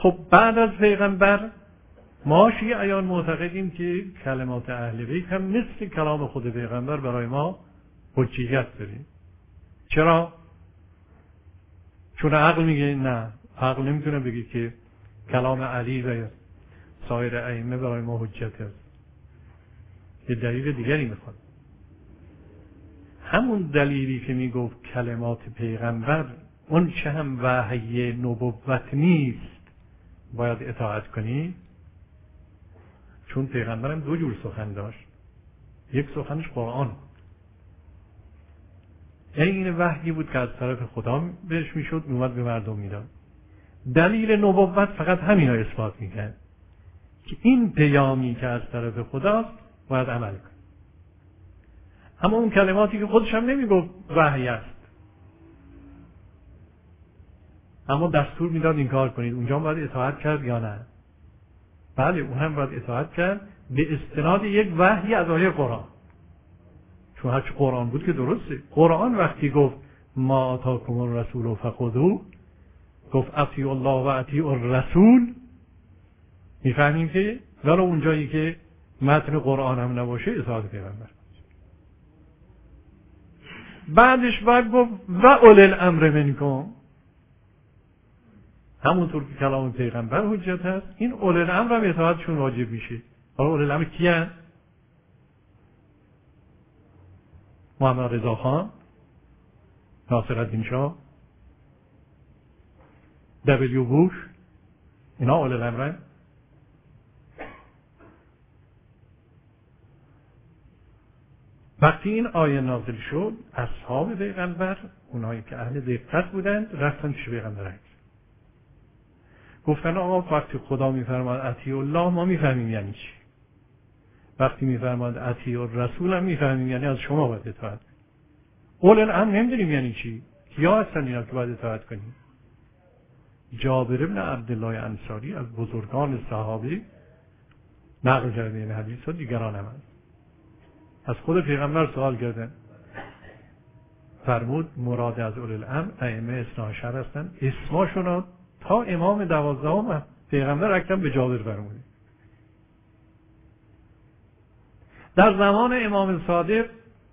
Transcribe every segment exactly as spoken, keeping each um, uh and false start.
خب بعد از پیغمبر ما شیعیان معتقدیم که کلمات اهل بیت هم مثل کلام خود پیغمبر برای ما حجیت داره. چرا؟ چون عقل میگه نه، عقل نمیتونه بگه که کلام علی و سایر ائمه برای ما حجت است. یه دلیل دیگری میخواد. همون دلیلی که میگفت کلمات پیغمبر اون چه هم وحی نبوت نیست باید اطاعت کنی، چون پیغمبرم دو جور سخن داشت. یک سخنش قرآن بود، یعنی این وحی بود که از طرف خدا بهش میشد میومد به مردم میداد. دلیل نبوت فقط همین رو اثبات میکرد که این پیامی که از طرف خداست باید عمل کن. اما اون کلماتی که خودش هم نمیگفت وحی است، اما دستور میداد این کار کنید، اونجا باید اطاعت کرد یا نه؟ بله، اون هم باید اطاعت کرد به استناد یک وحی از آیه قرآن، چون هرچی قرآن بود که درسته. قرآن وقتی گفت ما آتاکم الرسول فخذوه، گفت اطیعوا الله و اطیعوا الرسول، میفهمیم که ولی اونجایی که متن قرآن هم نباشه اطاعت پیغمبر. بعدش بعد گفت و اولی الامر منکم، همونطور که کلام پیغمبر حجت هست، این اولی الامر هم اطاعتشون واجب میشه. حالا اولی الامر کیان؟ محمد رضا خان، ناصرالدین شاه، دبلیو بوش، اینا اولی الامرن. وقتی این آیه نازل شد، اصحاب پیغمبر، اونایی که اهل دقت بودند، رفتن پیش پیغمبر گفتن آقا وقتی خدا میفرماد اطیعوا الله ما میفهمیم یعنی چی، وقتی میفرماد اطیعوا الرسول هم میفهمیم یعنی از شما باید اطاعت کنیم. اول الامر نمیدونیم یعنی چی، کیا هستن اینا که باید اطاعت کنیم؟ جابر بن عبدالله انصاری از بزرگان صحابه نقل کرده این حدیث ها، دیگران هم هست. از خود پیغمبر سوال کردن، فرمود مراد از اولی الامر ائمه اثنا عشر هستن، اسماشون تا امام دوازدهم پیغمبر اکرم به جابر فرموده. در زمان امام صادق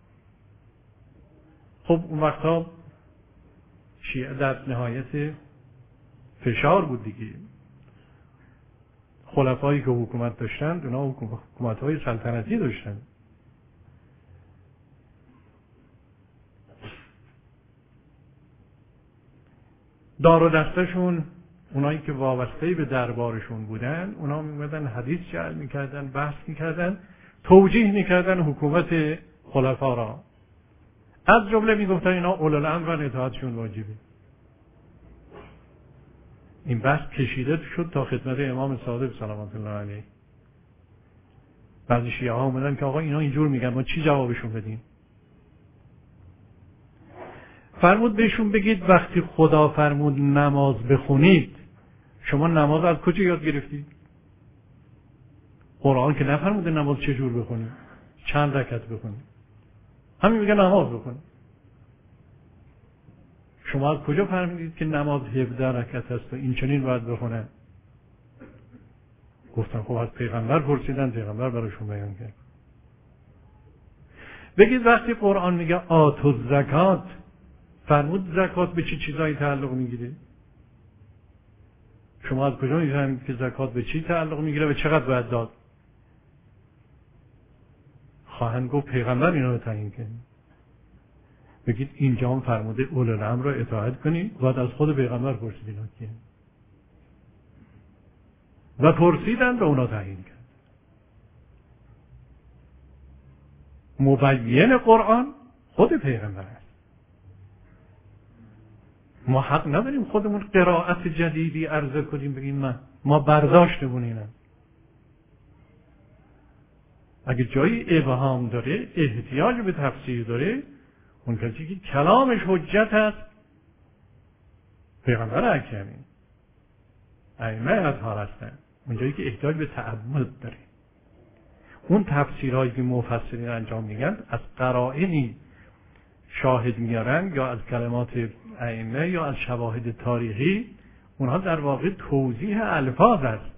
خب اون وقتا شیعه در نهایت فشار بود دیگه. خلفایی که حکومت داشتند اونا حکومت‌های سلطنتی داشتند. دار و دستشون، اونایی که وابسته به دربارشون بودن، اونا میمدن حدیث جعل میکردن، بحث میکردن، توجیه میکردن حکومت خلفا را. از جمله میگفتن اینا اولی الامر و اطاعتشون واجبه. این بحث کشیده شد تا خدمت امام صادق سلامت الله علیه. بعضی شیعه ها اومدن که آقا اینا اینجور میگن، ما چی جوابشون بدیم؟ فرمود بهشون بگید وقتی خدا فرمود نماز بخونید، شما نماز از کجا یاد گرفتید؟ قرآن که نفرموده نماز چجور بخونید، چند رکعت بخونید، همین میگه نماز بخونید. شما از کجا فهمیدید که نماز هفده رکعت است و این چنین باید بخونن؟ گفتن خب از پیغمبر پرسیدن، پیغمبر براشون بیان کرد. بگید وقتی قرآن میگه آتوا الزکات، فرمود زکات به چه چی چیزایی تعلق میگیره؟ شما از کجا میفهمید که زکات به چی تعلق میگیره و چقدر باید داد؟ خواهند گفت پیغمبر اینا رو تعیین کرد. بگید اینجا هم فرموده اولی الامر را اطاعت کنید، باید از خود پیغمبر پرسید اینا کیه؟ و پرسیدن به اونا تعیین کرد. مبین قرآن خود پیغمبر است. ما حق نداریم خودمون قرائت جدیدی عرضه کنیم بگیم من ما برداشتمون اینه. اگه جایی ابهام داره، احتیاج به تفسیر داره، اون کسی که کلامش حجت هست پیغمبر اکرمی، ائمه اطهار هستن. اونجایی که احتیاج به تعمد داره، اون تفسیرهایی که مفسرین انجام میگن از قرائنی شاهد میارن یا از کلمات ائمه یا از شواهد تاریخی، اونها در واقع توضیح الفاظ است،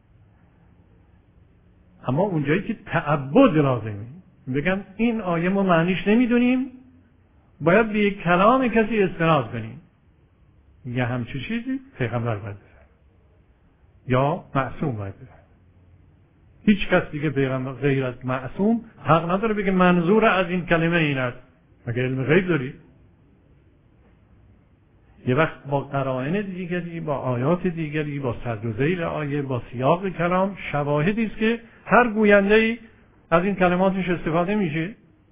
اما اونجایی که تعبد لازمه بگن این آیه ما معنیش نمیدونیم، باید به یک کلام کسی استناد کنیم، یه همچی چیزی پیغمبر باید بزن یا معصوم باید بزن. هیچ کس دیگه پیغمبر غیر از معصوم حق نداره بگه منظور از این کلمه این است. مگه علم غیب داری؟ یه وقت با قرائن دیگری، با آیات دیگری، با صدر و ذیل آیه، با سیاق کلام شواهدی است که هر گوینده‌ای از این کلماتش استفاده میشه.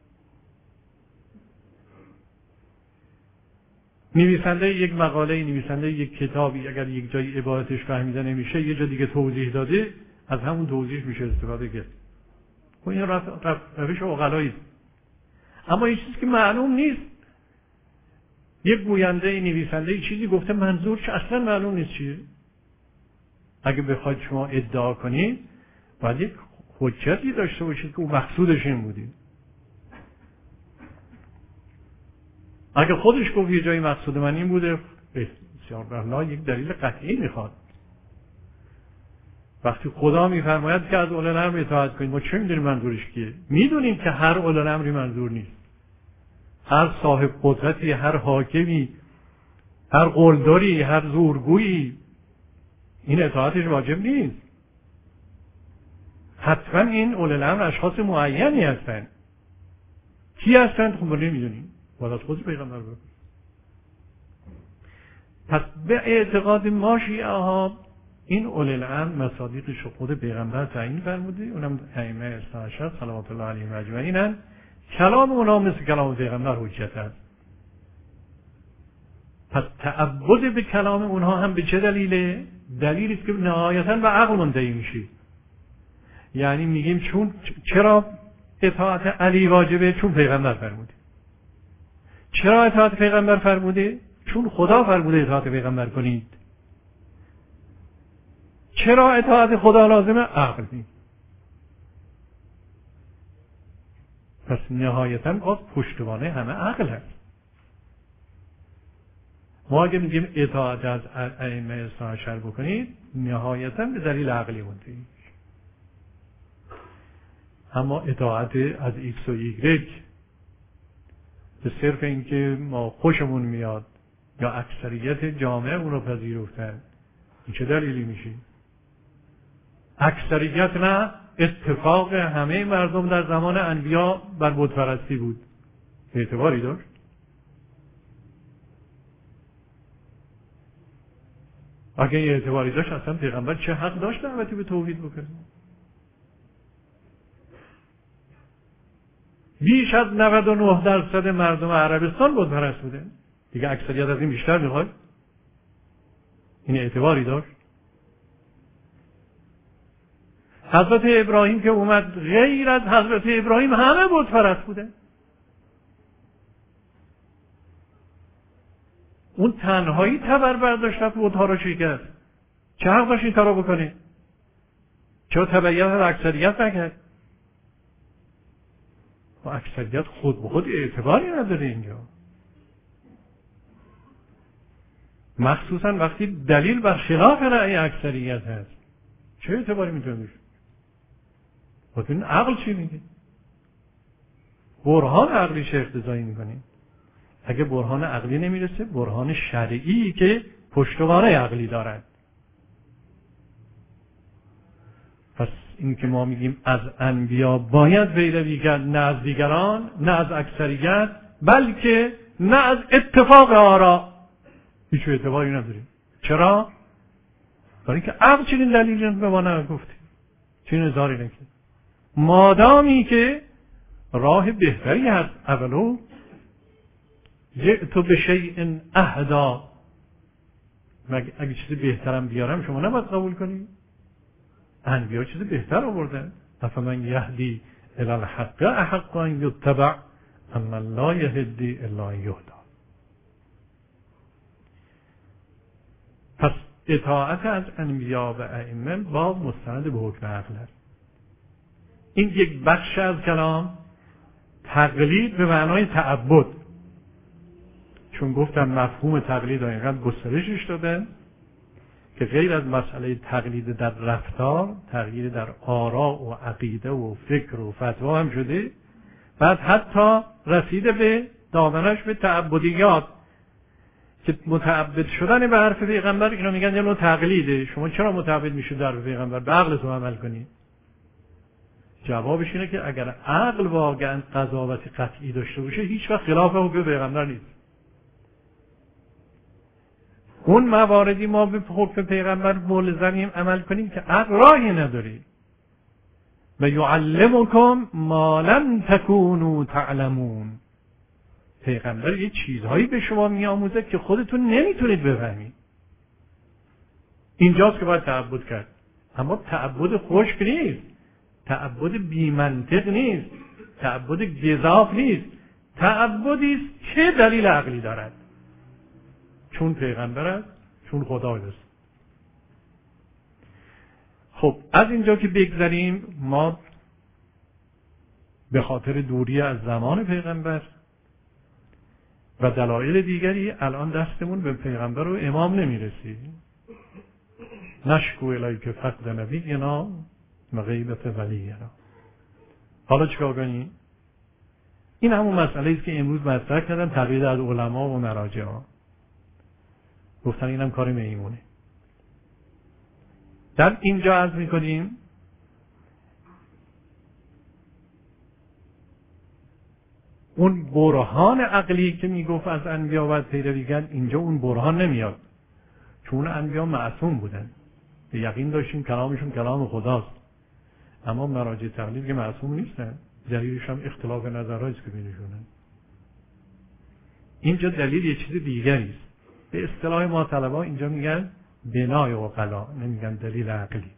نویسنده یک مقاله، نویسنده یک کتابی اگر یک جایی عبارتش فهمیده نمیشه یه جا دیگه توضیح داده، از همون توضیح میشه استفاده کرد. خب این روش عقلایی است. اما این چیزی که معلوم نیست، یک گوینده نویسنده چیزی گفته منظورش اصلا معلوم نیست چیه. اگه بخواید شما ادعا کنید باید یک حجتی داشته باشید که اون مقصودش این بودی. اگه خودش گفت یه جایی مقصود من این بوده، بسیار برنا یک دلیل قطعی میخواد. وقتی خدا میفرماید که از اولو الامر اطاعت کنید، ما چه میدونیم منظورش کیه؟ میدونیم که هر اولو الامری منظور نیست. هر صاحب قدرتی، هر حاکمی، هر قلدری، هر زورگویی این اطاعتش واجب نیست. حتما این اولو الامر اشخاص معینی هستند. کی هستند؟ خب ما نمیدونیم. باید از خود پیغمبر بگه. پس به اعتقاد ما شیعه ها این اولو الامر مصادیقش خود پیغمبر تعیین فرموده، اونم ائمه اثنا عشر صلوات الله علیهم اجمعین. کلام اونا مثل کلام پیغمبر حجت است. پس تعبد به کلام اونها هم به چه دلیله؟ دلیلی است که نهایتاً به عقل منتهی میشه. یعنی میگیم چون چرا اطاعت علی واجبه؟ چون پیغمبر فرموده. چرا اطاعت پیغمبر فرموده؟ چون خدا فرموده اطاعت پیغمبر کنید. چرا اطاعت خدا لازمه؟ عقل نیست. پس نهایتاً باز پشتوانه همه عقل هست. ما اگه میگیم اطاعت از ائمه اثنا عشر بکنید نهایتاً به دلیل عقلی منتهی. اما اطاعت از ایکس و ایگرگ به صرف اینکه ما خوشمون میاد یا اکثریت جامعه اون رو پذیرفتن، این چه دلیلی میشه؟ اکثریت نه، اتفاق همه مردم در زمان انبیا بر بت پرستی بود. اعتباری داشت؟ اگه اعتباری داشت اصلا پیغمبر چه حق داشت دعوتی به توحید بکنه؟ بیش از نود و نه درصد مردم عربستان بت پرست بودن. دیگه اکثریت از این بیشتر میخواد؟ این اعتباری داشت؟ حضرت ابراهیم که اومد غیر از حضرت ابراهیم همه بت پرست بودن. اون تنهایی تبر برداشت رفت بت‌ها رو شکست. چه حق داشت این کارو بکنه؟ چرا تبعیت از اکثریت نکرد؟ و اکثریت خود به خود اعتباری نداره اینجا، مخصوصا وقتی دلیل بر خلاف رأی اکثریت هست. چه اعتباری میتونه بشه؟ خود این عقل چی میگه؟ برهان عقلیش اقتضایی میکنیم. اگه برهان عقلی نمیرسه، برهان شرعی که پشتوانه عقلی دارد. پس این که ما میگیم از انبیا باید پیروی کرد، نه از دیگران، نه از اکثریت، بلکه نه از اتفاق آرا. هیچ اعتباری نداریم. چرا؟ برای اینکه عقل چنین دلیلی به ما نگفته، چنین اظهاری نکرد. مادامی که راه بهتری هست، اولو جئت بشیء اهدا، اگه چیز بهترم بیارم شما نباید قبول کنید. انبیا چیز بهتر آوردن. افمن یهدی الی الحق احق ان یتبع اما لا یهدی الا ان یهدی. پس اطاعت از انبیا و ائمه باز مستند به حکم عقل است. این یک بخش از کلام. تقلید به معنای تعبد، چون گفتم مفهوم تقلید ها اینقدر گسترشش دادن که غیر از مسئله تقلید در رفتار، تغییر در آراء و عقیده و فکر و فتوا هم شده، بعد حتی رسیده به دامنش به تعبدیات که متعبد شدن به حرف پیغمبر، اینا میگن یه نوع تقلیده. شما چرا متعبد میشید در پیغمبر؟ به عقلتون عمل کنید. جوابش اینه که اگر عقل واقعا قضاوت قطعی داشته باشه، هیچ وقت خلاف حکم پیغمبر نیست. اون مواردی ما به حکم پیغمبر ملزمیم عمل کنیم که عقل راهی نداره. و یعلمکم ما لم تکونوا تعلمون. پیغمبر یه چیزهایی به شما میآموزه که خودتون نمیتونید بفهمید. اینجاست که باید تعبد کرد. اما تعبد خشک نیست، تعبد بی منطق نیست، تعبد گزاف نیست، تعبدی است که دلیل عقلی دارد، چون پیغمبر است، چون خدا است. خب از اینجا که بگذریم، ما به خاطر دوری از زمان پیغمبر و دلایل دیگری الان دستمون به پیغمبر و امام نمیرسی. نشکو الیک فقد نبینا و غیبت ولینا. حالا چیکار کنیم؟ این همون مسئله است که امروز مطرح کردن، تقلید از علما و مراجع ها. گفتن اینم کار میمونه. در اینجا عرض میکنیم اون برهان عقلی که میگفت از انبیا باید پیروی کرد، اینجا اون برهان نمیاد، چون انبیا معصوم بودن، به یقین داشتیم کلامشون کلام خداست. اما مراجع تقلید که معصوم نیستن، دلیلش هم اختلاف نظرهاییست که بینشونن. اینجا دلیل یه چیز دیگری است. به اصطلاح ما طلبا اینجا میگن بنای عقلا، نمیگن دلیل عقلی.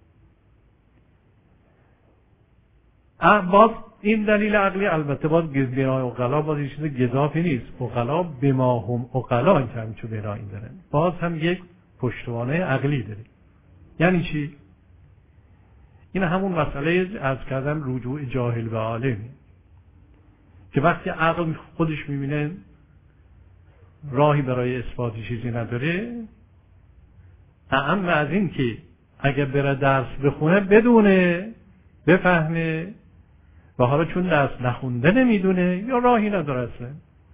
باز این دلیل عقلی البته باز بنای عقلا باز یه چیز گزافی نیست. عقلا بما هم عقلا که همچو بنایی دارن، باز هم یک پشتوانه عقلی داره. یعنی چی؟ این همون مسئله از کردن رجوع جاهل به عالمی، که وقتی عقل خودش میبینه راهی برای اثبات چیزی نداره، اهم از این که اگر بره درس بخونه بدونه، بفهمه، و حالا چون درس نخونده نمیدونه یا راهی نداره اصلا.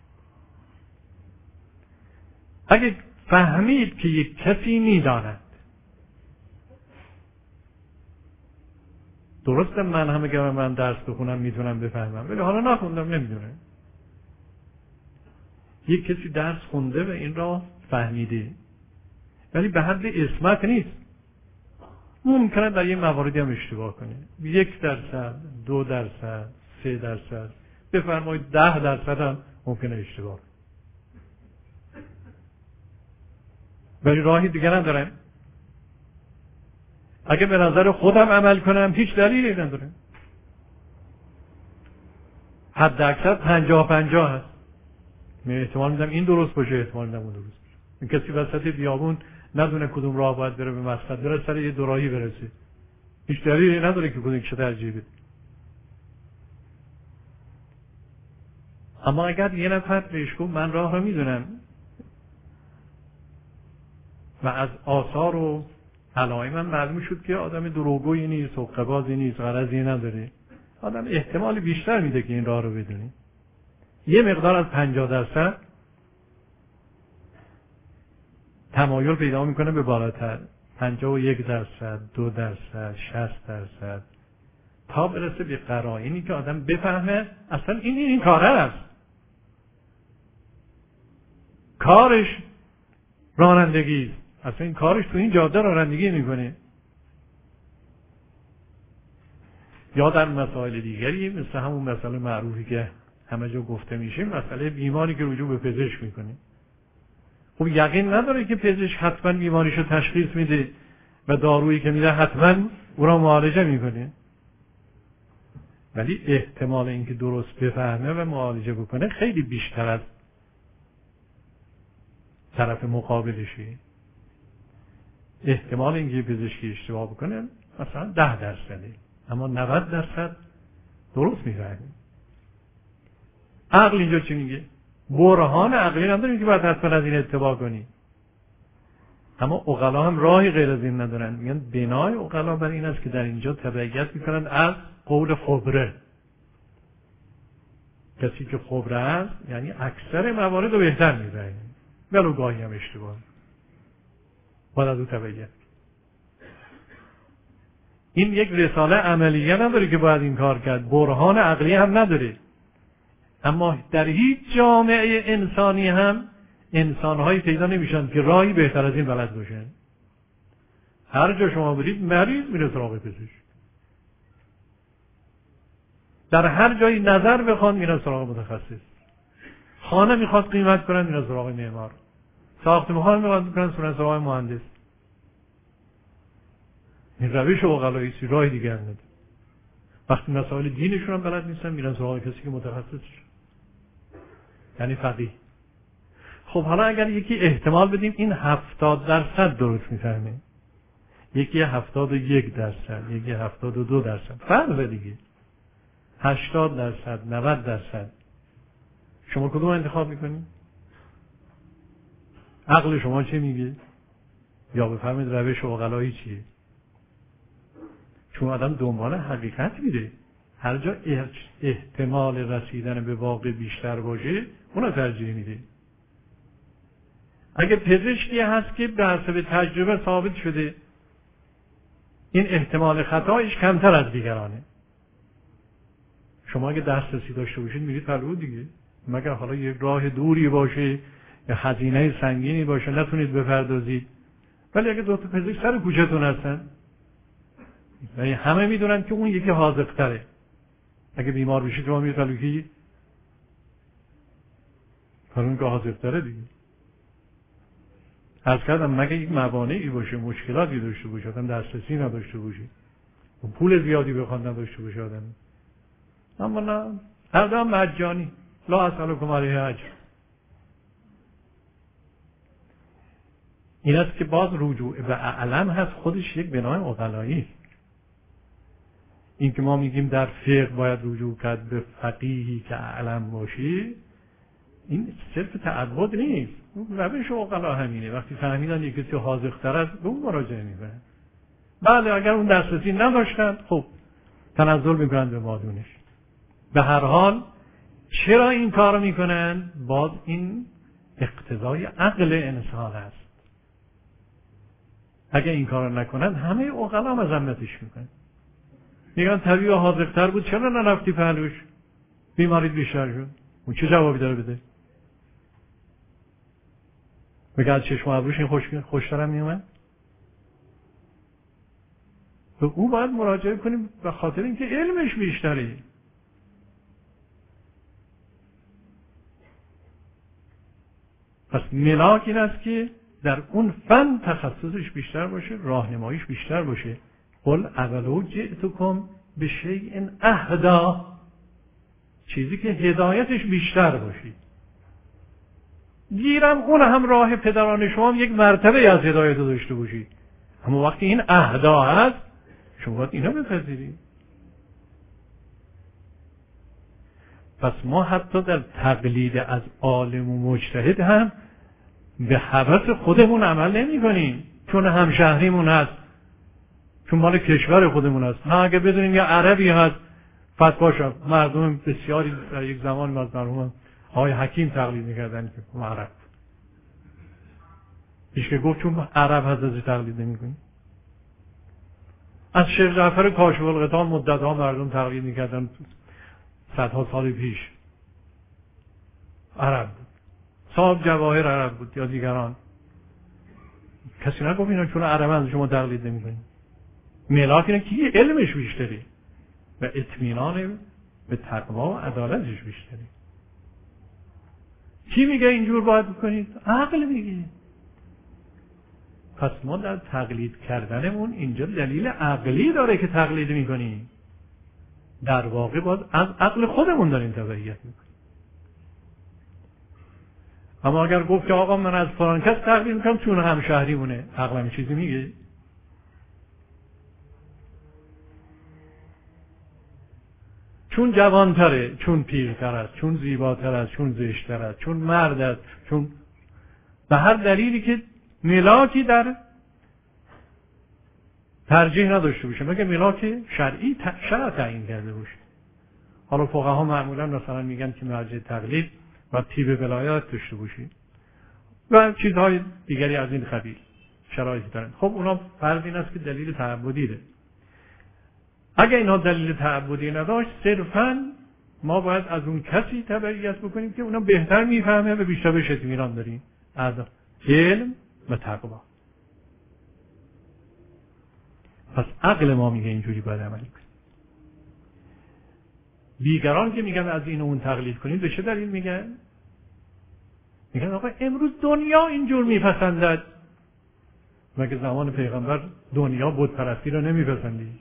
اگه فهمید که یک کسی میداند، درسته من همه که من درس بخونم میتونم بفهمم، ولی حالا نخوندم نمیدونه. یک کسی درس خونده و این را فهمیده، ولی به حد عصمت نیست. ممکنه در یه مواردی هم اشتباه کنه، یک درصد، دو درصد، سه درصد، بفرمایید ده درصد هم ممکنه اشتباه کنه، ولی راهی دیگه ندارم. اگه به نظر خودم عمل کنم هیچ دلیلی نداره. حد اکثر پنجاه پنجاه هست. من احتمال میدم این درست باشه، احتمال میدم اون درست باشه. این کسی وسط بیابون ندونه کدوم راه باید بره به مقصد بره، سر یه دوراهی برسه، هیچ دلیلی نداره که کدوم چه ترجیح بده. اما اگر یه نفر بهش گفت من راه رو میدونم و از آثار و علائم من معلوم شد که آدم دروغگویی نیست، حقه‌بازی نیست، غرضی نداره، آدم احتمال بیشتر میده که این راه رو بدونی. یه مقدار از پنجاه درصد تمایل پیدا میکنه به بالاتر، پنجاه و یک درصد، دو درصد، شصت درصد، تا برسه به قرائنی که آدم بفهمه اصلا این این, این کاره است، کارش رانندگی است، اصلا این کارش تو این جاده رانندگی میکنه. یا در مسائل دیگری مثل همون مسئله معروفی که همه جا گفته میشه، مسئله بیماری که رجوع به پزشک میکنه. خب یقین نداره که پزشک حتما بیماریشو تشخیص میده و دارویی که میده حتما او را معالجه میکنه، ولی احتمال اینکه درست بفهمه و معالجه بکنه خیلی بیشتر از طرف مقابلشه. احتمال اینکه پزشکی اشتباه بکنه مثلا ده درصده، اما نود درصد درست میفهمه. عقل اینجا چی میگه؟ برهان عقلی نداریم که باید حتما از این اتباع کنی. اما عقلا هم راهی غیر از این ندارن. میگن بنای عقلا بر این است که در اینجا تبعیت میکنن از قول خبره. کسی که خبره است یعنی اکثر موارد رو بهتر میبینه، ولو گاهی هم اشتباه، باید از او تبعیت. این یک رساله عملیه نداره که باید این کار کرد، برهان عقلی هم نداره. اما در هیچ جامعه انسانی هم انسانهایی پیدا نمیشن که راهی بهتر از این بلد باشن. هر جا شما برید مریض میره سراغ پزشک، در هر جایی نظر بخوان میرن سراغ متخصص، خانه میخواد قیمت کنن میرن سراغ معمار، ساختمان میخواد کنن میرن سراغ مهندس. این روش عقلایی است، راه دیگر نداره. وقتی مسائل دینشون هم بلد نیستن میرن سراغ کسی که متخصص یعنی فقیه. خب حالا اگر یکی احتمال بدیم این هفتاد درصد درست میفهمه، یکی هفتاد و یک درصد، یکی هفتاد و دو درصد، فرق دیگه هشتاد درصد، نود درصد، شما کدوم انتخاب میکنید؟ عقل شما چه میگه؟ یا بفرمایید روش عقلایی چیه؟ چون آدم دنبال حقیقت میره، هر جا احتمال رسیدن به واقع بیشتر باشه اونو ترجیح میده. اگه پزشکی هست که به حسب تجربه ثابت شده این احتمال خطایش کمتر از دیگرانه، شما اگه دسترسی داشته باشید میرید پلو دیگه، مگر حالا یک راه دوری باشه یا هزینه سنگینی باشه نتونید بپردازید. ولی اگه دو تا پزشک سر کوچه‌تون هستن یعنی همه میدونن که اون یکی حاذق‌تره، اگه بیمار بشید شما میرید پلو کی؟ اون که حاذق‌تره دیگه. عرض کردم مگه یک موانعی باشه، مشکلاتی داشته باشه، آدم دسترسی نداشته باشه، پول زیادی بخواد نداشته باشه آدم، اما نه، هر دو هم مجانی، لا اسألکم علیه اجر. این است که باز رجوع به اعلم هست، خودش یک بنای عقلایی. این که ما میگیم در فقه باید رجوع کرد به فقیهی که اعلم باشی، این صرف تعبد نیست، روش عقلا همینه. وقتی فهمیدن یک کسی حاذق‌تر است به اون مراجعه میکنن. بله اگر اون دسترسی نداشتن خب تنزل میکنن به مادونش. به هر حال چرا این کارو میکنن؟ باز این اقتضای عقل انسان است. اگر این کارو نکنن همه عقلا مذمتش میکنن، میگن طبیب حاذق‌تر بود چرا نرفتی پهلوش؟ بیماریت بیشتر شد. اون چه جوابی داره بده؟ میگه از چشم و ابروش این خوش خوشترم میومد؟ تو اون باید مراجعه کنیم به خاطر اینکه علمش بیشتره. پس ملاک این است که در اون فن تخصصش بیشتر باشه، راهنماییش بیشتر باشه. قل اولو جئتکم بشیء اهدا، چیزی که هدایتش بیشتر باشه. گیرم اون هم راه پدران شما هم یک مرتبه از هدایت داشته باشید، اما وقتی این اهدا هست شما باید اینا بپذیرید. پس ما حتی در تقلید از عالم و مجتهد هم به هوس خودمون عمل نمی کنیم، چون همشهریمون هست، چون مال کشور خودمون هست. نه اگه بدونیم یه عربی هست فتواش مردم بسیاری در یک زمان از مرحوم آقای حکیم تقلید میکردن که عرب، هیچ که گفت چون عرب هست ازش تقلید نمیکنیم. از شیخ جعفر کاشف الغطا مدت ها مردم تقلید میکردن، صدها سال پیش عرب بود، صاحب جواهر عرب بود یا دیگران، کسی نگفت اینا چون عرب از شما تقلید نمیکنیم. ملاک اینه که علمش بیشتری و اطمینان به تقوا و عدالتش بیشتری. کی میگه اینجور باید بکنید؟ عقل میگه. پس ما در تقلید کردنمون اینجا دلیل عقلی داره که تقلید میکنیم، در واقع باید از عقل خودمون داریم تبعیت میکنیم. اما اگر گفت که آقا من از فلان کس تقلید میکنم چون همشهری مونه، عقلم چیزی میگه؟ چون جوانتره، چون پیرتر است، چون زیباتر است، چون زشتر است، چون مرد است، چون به هر دلیلی که ملاکی در ترجیح نداشته باشه مگه ملاک شرعی شرع تعیین کرده باشه. حالا فقها معمولا مثلا میگن که مرجع تقلید و طیب ولایت داشته باشه و چیزهای دیگری از این قبیل شرایطی دارن. خب اونا فرض این است که دلیل تعبدی ده. اگه اینا دلیل تعبدی نداشت صرفاً ما باید از اون کسی تبعیت بکنیم که اونا بهتر میفهمه و بیشتر بهش اطمینان داریم از علم و تقوا. پس عقل ما میگه اینجوری باید عمل کنیم. دیگران که میگن از این و اون تقلید کنیم به چه دلیل میگن؟ میگن آقا امروز دنیا اینجور میپسندد. مگه زمان پیغمبر دنیا بت پرستی رو نمیپسندید؟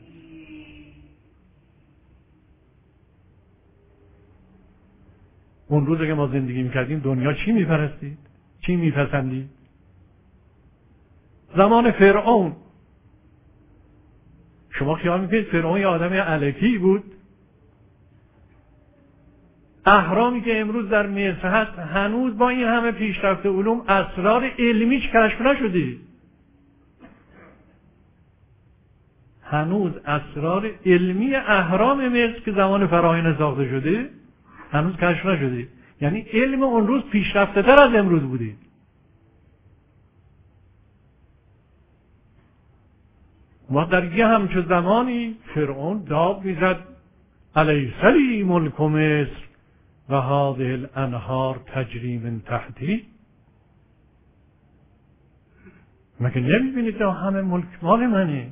اون روزی که ما زندگی میکردیم دنیا چی میپرستید؟ چی میپسندید؟ زمان فرعون شما خیال میکنید فرعون یه آدم الکی بود؟ اهرامی که امروز در مصر هست هنوز با این همه پیشرفت علوم اسرار علمیش کشف نشده. هنوز اسرار علمی اهرام مصر که زمان فراعنه ساخته شده هنوز کشف نشده. یعنی علم اون روز پیشرفته تر از امروز بوده. ما در یه همچه زمانی فرعون داد میزد الیس لی ملک مصر و هذه الانهار تجری من تحتی. مگه نمیبینید که همه ملک مال منه؟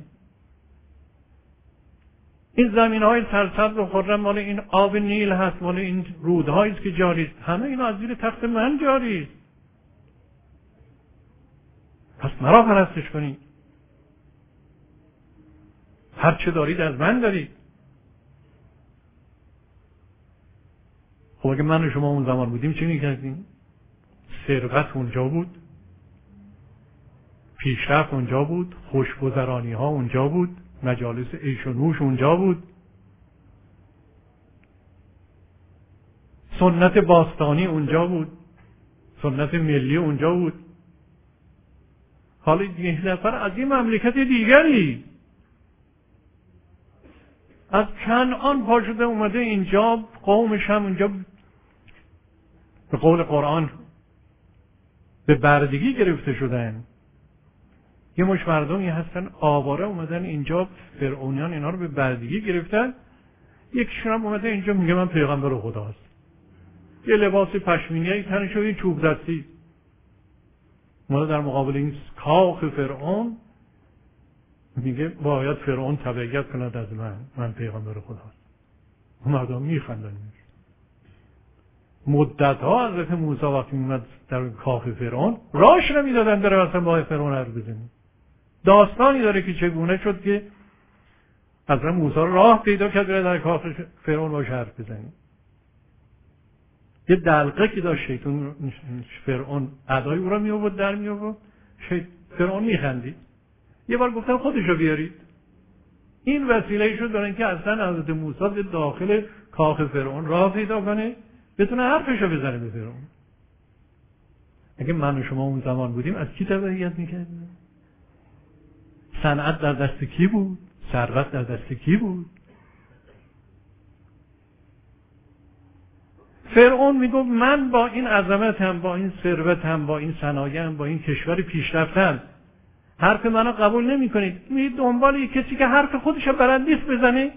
این زمین های سرسبز و خرم مال این آب نیل هست، مال این رودهایی است که جاری است، همه اینا از زیر تخت من جاری است. پس مرا پرستش کنید. هر چه دارید از من دارید. خب اگه من و شما اون زمان بودیم چی میکردیم؟ ثروت اونجا بود، پیشرفت اونجا بود، خوشگذرانی ها اونجا بود، مجالس عیش و نوش اونجا بود، سنت باستانی اونجا بود، سنت ملی اونجا بود. حالا یک نفر از این مملکت دیگری از کنعان پا شده اومده اینجا، قومش هم اونجا به قول قرآن به بردگی گرفته شدن. یه مش مردمی هستن آواره اومدن اینجا، فرعونیان اینا رو به بردگی گرفتن. یکیشون هم اومده اینجا میگه من پیغمبر خداست، یه لباس پشمینی تنش و یه چوب دستی اومده در مقابل این کاخ فرعون میگه باید فرعون تبعیت کند از من، من پیغمبر خداست. مردم میخندن. مدت ها حضرت موسی وقتی میمد در کاخ فرعون راش نمیدادن بره اصلا با فرعون حرف بزنه. داستانی داره که چگونه شد که حضرت موسی راه پیدا کرد بره در کاخ فرعون باش حرف بزنه. یه دلقه که داشت شیطان فرعون ادای او را می آورد در می آورد، فرعون میخندید. یه بار گفتن خودشو بیارید. این وسیله شد برای اینکه اصلا حضرت موسی به داخل کاخ فرعون راه پیدا کنه، بتونه حرفشو بزنه به فرعون. اگه من و شما اون زمان بودیم از کی تبعیت میکردیم؟ صنعت در دست کی بود؟ ثروت در دست کی بود؟ فرعون میگفت من با این عظمتم، با این ثروتم، با این صنایعم، با این کشور پیشرفتم، حرف منو قبول نمی کنید. می دنبال یک کسی که حرف خودش بلد نیست بزنه.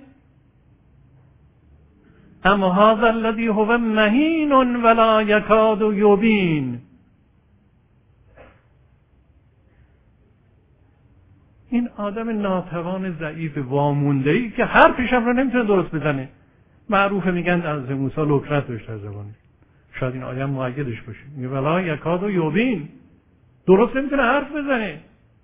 اما هذا الذی هو مهین ولا یکاد یبین. این آدم ناتوان ضعیف وامونده‌ای که حرفش هم رو نمیتونه درست بزنه. معروفه میگن از موسی لکرت داشت در زبانش. شاید این آیه مؤیدش باشه. میگه ولا یکاد یبین، درست نمیتونه حرف بزنه.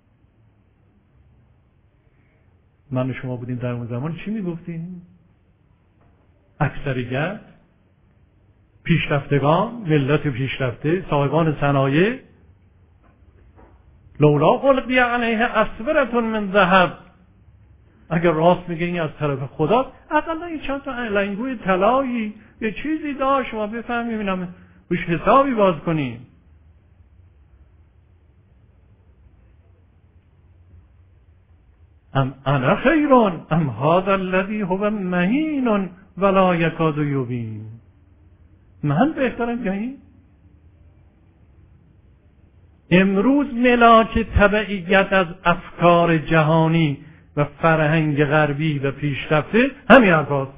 من و شما بودیم در اون زمان چی میگفتیم؟ اکثریت پیشرفتگان، ملت پیشرفته، صاحبان صنایع، لولا قلبی علیه اسورة من ذهب، اگر راست میگه این از طرف خدا، اقلا یه چند تا لنگوی طلایی یه چیزی داشت ما بفهمیم اینم روش حسابی باز کنیم. ام انا خیرون ام هذا الذی هو مهین ولا یکاد یبین، من بهترم یا این؟ امروز ملاک تبعیت از افکار جهانی و فرهنگ غربی و پیشرفته همین حرفاست.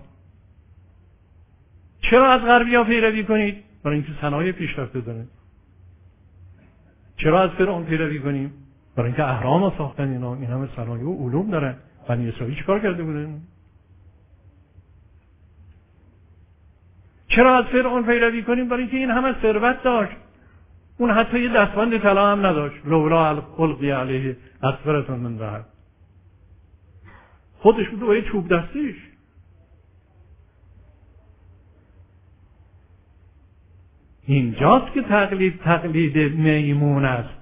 چرا از غربی ها پیروی کنید؟ برای اینکه صنایع پیشرفته داره. چرا از فرعون پیروی کنیم؟ برای اینکه اهرام ها ساختن، اینا این همه صنایع و علوم دارن. بنی اسرائیل چیکار کرده بودن؟ چرا از فرعون پیروی کنیم؟ برای اینکه این همه ثروت داشت، اون حتی یه دستبند طلا هم نداشت. لولا القی علیه اسورة من ذهب، خودش بود و یه چوب دستیش. اینجاست که تقلید تقلید میمون است.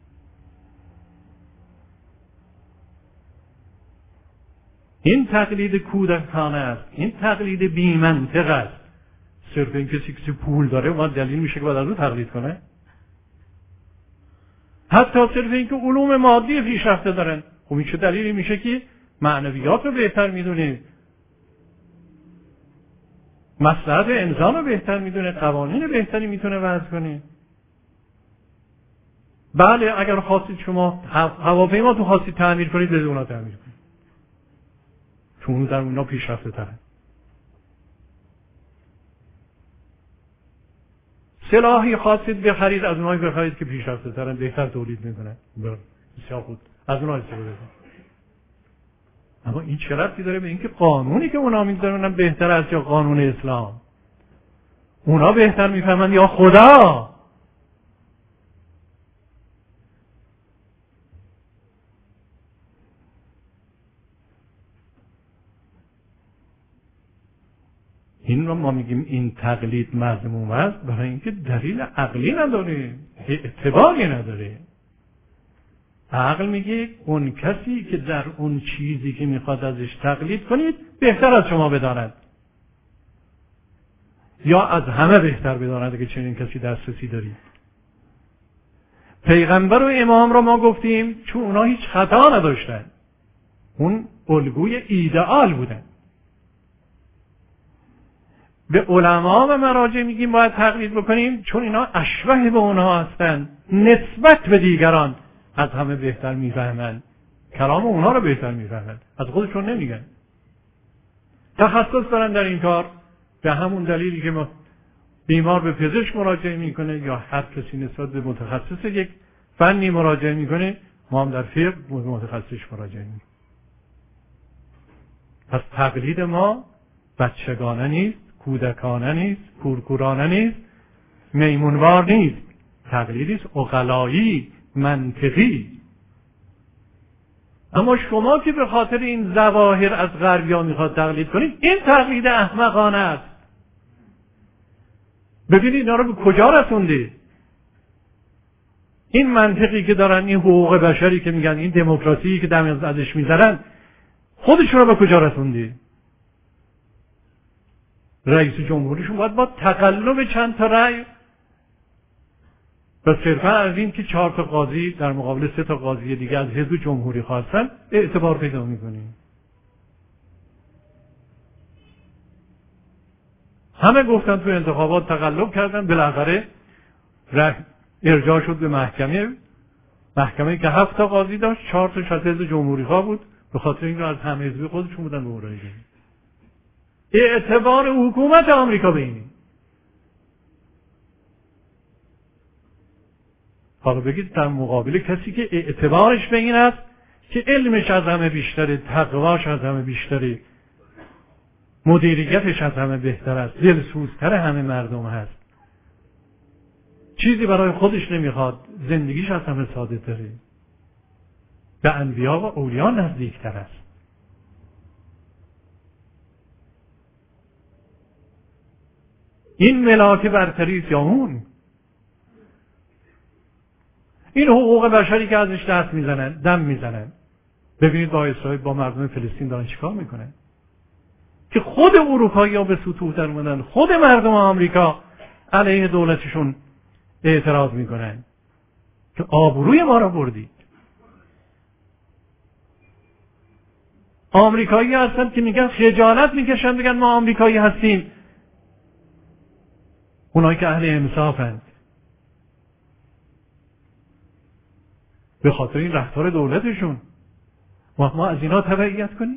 این تقلید کودکانه است، این تقلید بی منطق است. صرف این کسی که پول داره ما دلیل میشه که باید از او تقلید کنه؟ حتی صرف این که علوم مادی پیشرفته دارن، خب این چه دلیلی میشه که معنویات رو بهتر میدونه، مصلحت انسان رو بهتر میدونه، قوانین بهتری میتونه وضع کنه؟ بله اگر خواستید شما هواپیما تو خواستید تعمیر کنید، بده اونا تعمیر کنید، چون در اونا پیشرفته تره. سلاحی خواستید بخرید، از اونایی بخرید که پیشرفته ترن، بهتر تولید میکنن، بسیار خوب، از اونها استفاده کنید. اما این چه ربطی داره به اینکه قانونی که اونا میذارن بهتر است یا قانون اسلام؟ اونا بهتر میفهمند یا خدا؟ این رو ما میگیم این تقلید مذموم است برای اینکه دلیل عقلی نداره، اعتباری نداره. عقل میگه اون کسی که در اون چیزی که میخواد ازش تقلید کنید بهتر از شما بداند، یا از همه بهتر بداند که چنین کسی دسترسی دارید. پیغمبر و امام را ما گفتیم چون اونا هیچ خطا نداشتن، اون الگوی ایدئال بودن. به علما و مراجع میگیم باید تقلید بکنیم چون اینا اشبه به اونها هستن، نسبت به دیگران از همه بهتر میفهمن، کلام اونها رو بهتر میفهمن، از خودشون نمیگن. تخصص دارن در این کار، به همون دلیلی که ما بیمار به پزشک مراجعه میکنه یا هر کسی نسبت به متخصص یک فنی مراجعه میکنه، ما هم در فقه به متخصص مراجعه میکنیم. پس تقلید ما بچگانه نیست، کودکانه نیست، کورکورانه نیست، میمونوار نیست. تقلیدی است عقلایی، منطقی. اما شما که به خاطر این ظواهر از غربی‌ها میخواد تقلید کنید، این تقلید احمقانه است. ببینید اینا رو به کجا رسونده. این منطقی که دارن، این حقوق بشری که میگن، این دموکراسی که دم ازش میزنن، خودشون رو به کجا رسونده. رئیس جمهوریشون باید با تقلب چند تا رأی و صرفا از این که چهار تا قاضی در مقابل سه تا قاضی دیگه از حزب جمهوری خواستن اعتبار پیدا میکنیم. همه گفتن تو انتخابات تقلب کردن، بالاخره ارجاع شد به محکمه، محکمه که هفت تا قاضی داشت، چهار تاش از حزب جمهوری خواه بود، به خاطر اینکه از همه حزبی خودشون بودن به اورایی. اعتبار حکومت آمریکا به اینی. حالا بگید در مقابل کسی که اعتبارش به این است که علمش از همه بیشتره، تقواش از همه بیشتره، مدیریتش از همه بهتر است، دلسوزتر همه مردم هست، چیزی برای خودش نمیخواد، زندگیش از همه ساده تره، به انبیا و اولیا نزدیکتر است. این ملاک برتری است یا اون؟ این حقوق بشری که ازش دست میزنن، دم میزنن. ببینید با اسرائیل، با مردم فلسطین دارن چیکار میکنن که خود اروپایی ها به سطوح در اومدن، خود مردم آمریکا علیه دولتشون اعتراض میکنن که آبروی ما را بردید. آمریکایی هستن که میگن خجالت میکشن بگن ما آمریکایی هستیم، اونایی که اهل انصافند، به خاطر این رفتار دولتشون و ما از اینا تبعیت کنیم؟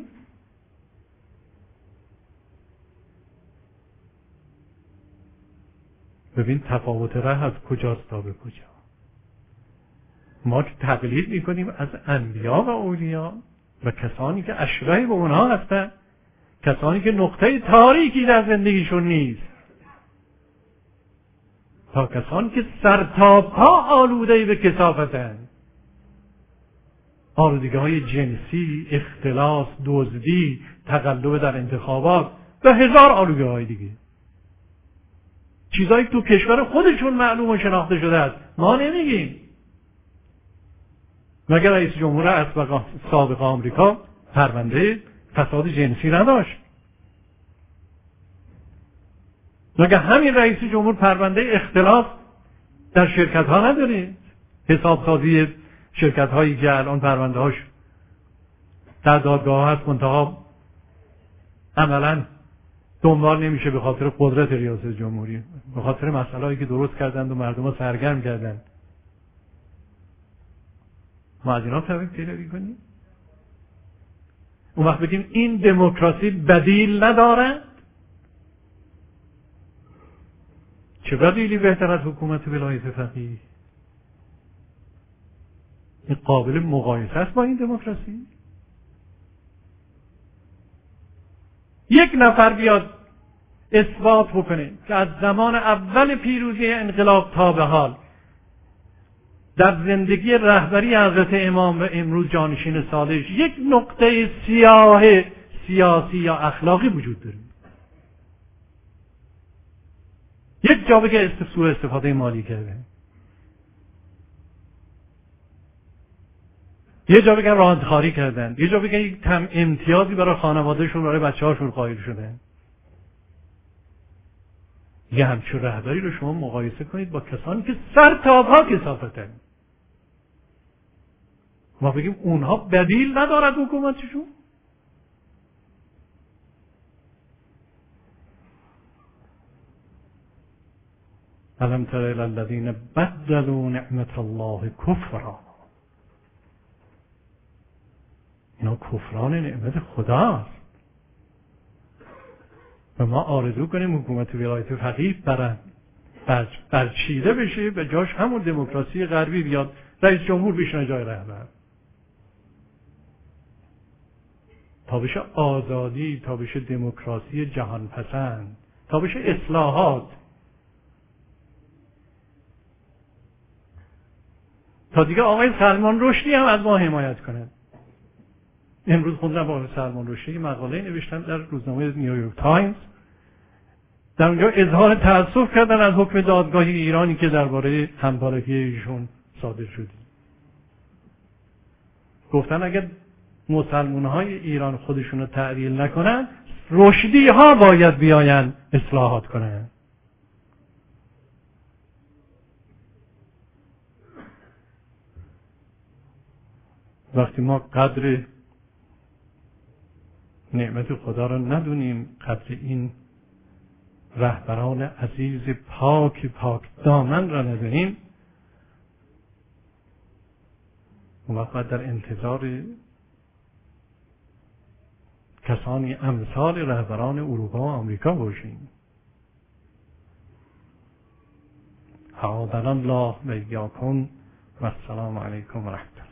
ببین تفاوت ره از کجاست تا به کجا. ما که تقلید میکنیم از انبیا و اولیا و کسانی که اشبه به اونها هستن، کسانی که نقطه تاریکی در زندگیشون نیست، تا کسانی که سرتاپا آلوده به کثافتن، آلودگی های جنسی، اختلاس، دزدی، تقلب در انتخابات و هزار آلودگی های دیگه، چیزایی تو کشور خودشون معلوم و شناخته شده است، ما نمیگیم. مگر رئیس جمهور اسبق سابق آمریکا پرونده فساد جنسی نداشت؟ مگر همین رئیس جمهور پرونده اختلاف در شرکت ها نداره؟ حسابسازی شرکت هایی که الان پرونده هاش در دادگاه هست منتها عملا دنبال نمیشه به خاطر قدرت ریاست جمهوری، به خاطر مسائلی که درست کردند و مردم ها سرگرم کردند. ما از اینا تبعیت پیروی کنیم؟ اون وقت بگیم این دموکراسی بدیل نداره؟ چه بدیلی بهتر از حکومت ولایت فقیه؟ این قابل مقایسه است با این دموکراسی؟ یک نفر بیاد اثبات بکنه که از زمان اول پیروزی انقلاب تا به حال در زندگی رهبری حضرت امام و امروز جانشین صالح یک نقطه سیاه سیاسی یا اخلاقی وجود داره. یک جا بگه سوء استفاده مالی کرده، یه جا بگن راندخاری کردن، یه جا بگن یک تم امتیازی برای خانوادهشون برای بچه هاشون قائل شدن. یه همچون رهبری رو شما مقایسه کنید با کسانی که سر تا پا کثافتن. ما بگیم اونها بدیل ندارد حکومتشون؟ الم تر الی الذین بدلوا نعمت الله کفرا. اینا کفران نعمت خداست و ما آرزو کنیم حکومت ولایت فقیه برن بر برچیده بشه، به جاش همون دموکراسی غربی بیاد، رئیس جمهور بشینه جای رهبر، تا بشه آزادی، تا بشه دموکراسی جهان پسند، تا بشه اصلاحات، تا دیگه آقای سلمان رشدی هم از ما حمایت کنه. امروز خوندم با سلمان رشدی مقاله نوشتن در روزنامه نیویورک تایمز، در اونجا اظهار تأسف کردن از حکم دادگاه ایرانی که درباره همبارکی ایشون صادر شده. گفتن اگر مسلمان های ایران خودشون رو تعدیل نکنن، رشدی ها باید بیاین اصلاحات کنن. وقتی ما قدر نعمت خدا را ندونیم، قدر این رهبران عزیز پاک پاک دامن را ندونیم، اون وقت در انتظار کسانی امثال رهبران اروپا و آمریکا باشیم. هادنا الله و ایاکم و السلام علیکم و رحمت الله.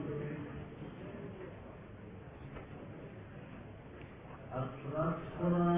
أصلحت